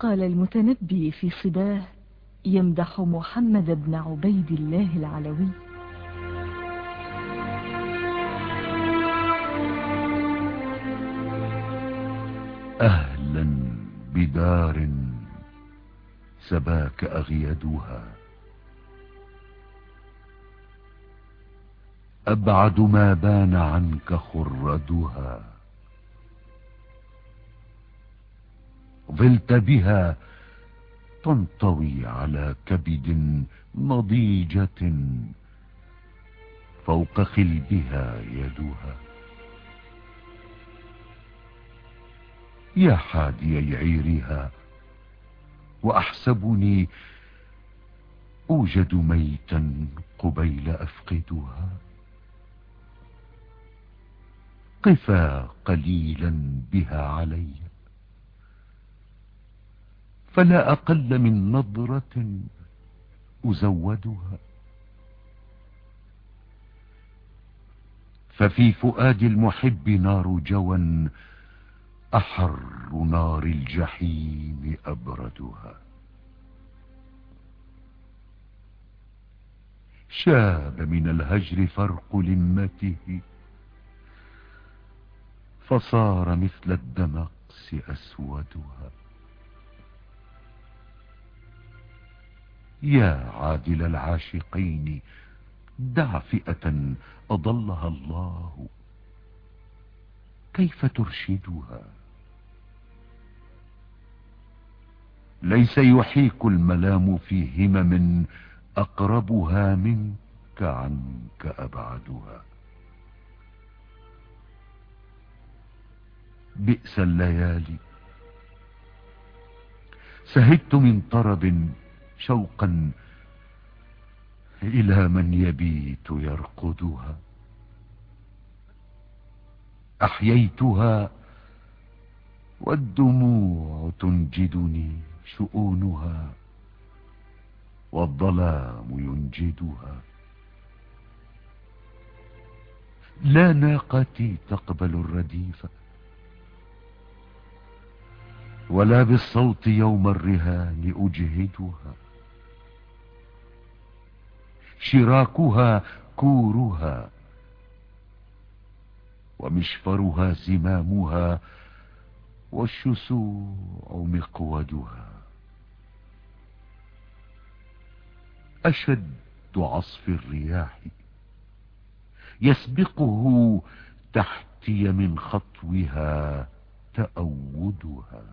قال المتنبي في صباه يمدح محمد بن عبيد الله العلوي: أهلا بدار سباك أغيدها، أبعد ما بان عنك خردها، ظلت بها تنطوي على كبد نضيجة، فوق خلبها يدها. يا حادي عيرها، وأحسبني أوجد ميتا قبيل أفقدها. قفا قليلا بها علي، فلا أقل من نظرة أزودها. ففي فؤاد المحب نار جوى، أحر نار الجحيم أبردها. شاب من الهجر فرق لمته، فصار مثل الدمقس أسودها. يا عادل العاشقين، دع فئة أضلها الله، كيف ترشدها؟ ليس يحيك الملام في همم، أقربها منك عنك أبعدها. بئس الليالي، سهدت من طرب شوقا إلى من يبيت يرقدها. أحييتها والدموع تنجدني شؤونها، والظلام ينجدها. لا ناقتي تقبل الرديف، ولا بالصوت يوم الرهان أجهدها. شراكها كورها، ومشفرها زمامها، والشسوع مقودها. أشد عصف الرياح يسبقه تحتي من خطوها تأودها.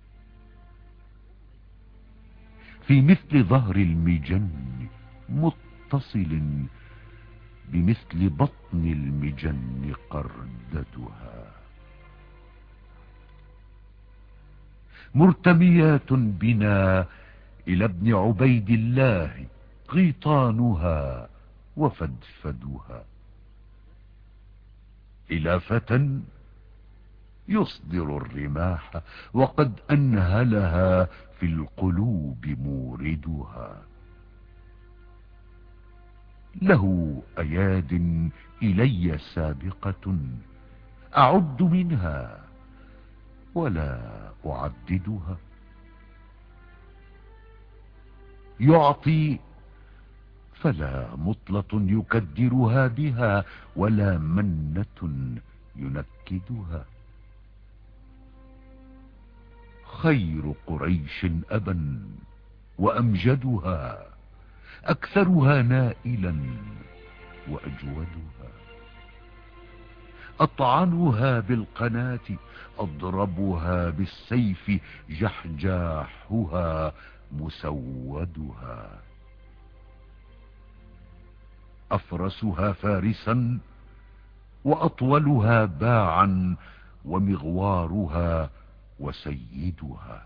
في مثل ظهر المجن متصل، بمثل بطن المجن قرددها. مرتميات بنا إلى ابن عبيد الله قيطانها وفدفدها، إلى فتى يصدر الرماح وقد أنهلها في القلوب موردها. له أياد إلي سابقة، أعد منها ولا أعددها. يعطي فلا مطلة يكدرها بها، ولا منة ينكدها. خير قريش أبا وأمجدها، أكثرها نائلا وأجودها. أطعنها بالقناة، أضربها بالسيف، جحجاحها مسودها. أفرسها فارسا، وأطولها باعا، ومغوارها وسيدها.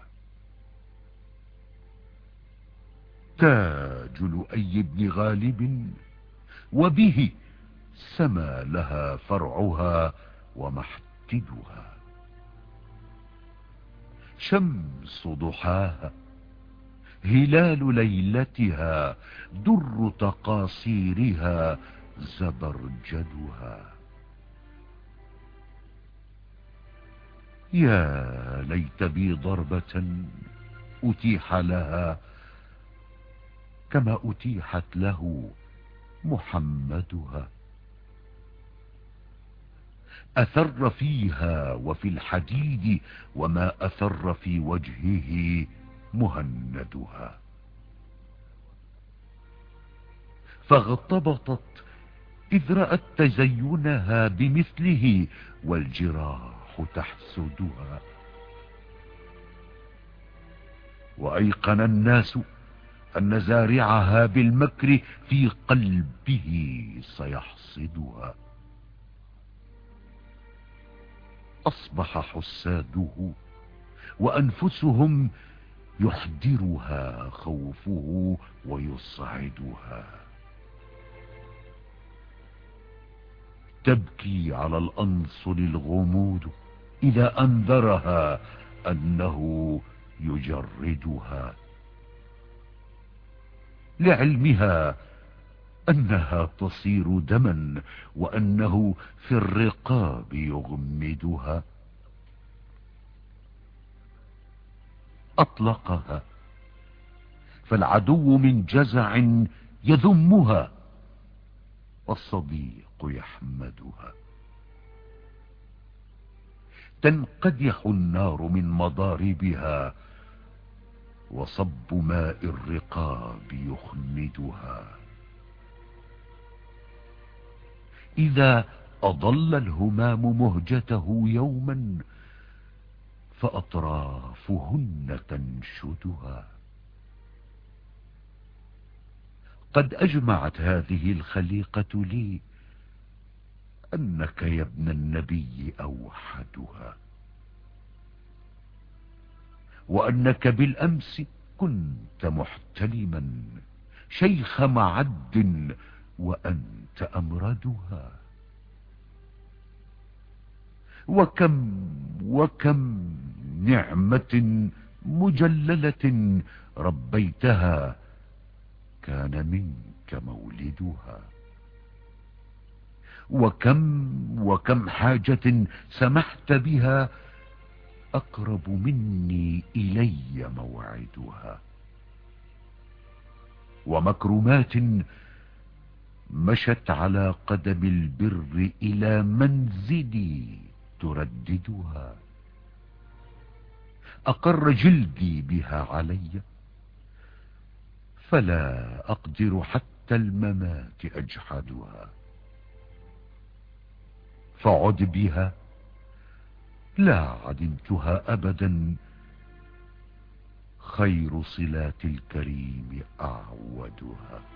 تاج لؤي بن غالب، وبه سما لها فرعها ومحتدها. شمس ضحاها، هلال ليلتها، در تقاصيرها زبرجدها. يا ليت بي ضربة أتيح لها كما أتيحت له محمدها. أثر فيها وفي الحديد وما أثر في وجهه مهندها. فاغتبطت إذ رأت تزينها بمثله والجراح تحسدها. وأيقن الناس أن زارعها بالمكر في قلبه سيحصدها. أصبح حساده وأنفسهم يحضرها خوفه ويصعدها. تبكي على الأنصل الغمود إذا أنذرها أنه يجردها، لعلمها أنها تصير دما وأنه في الرقاب يغمدها. أطلقها فالعدو من جزع يذمها والصديق يحمدها. تنقدح النار من مضاربها وصب ماء الرقاب يخمدها. إذا أضل الهمام مهجته يوما فأطرافهن تنشدها. قد أجمعت هذه الخليقة لي أنك يا ابن النبي أوحدها، وأنك بالأمس كنت محتلما شيخ معد وأنت أمردها. وكم نعمة مجللة ربيتها كان منك مولدها. وكم حاجة سمحت بها أقرب مني إلي موعدها. ومكرمات مشت على قدم البر إلى منزلي ترددها. أقر جلدي بها علي فلا أقدر حتى الممات أجحدها. فعد بها لا عدمتها أبدا، خير صلات الكريم أعودها.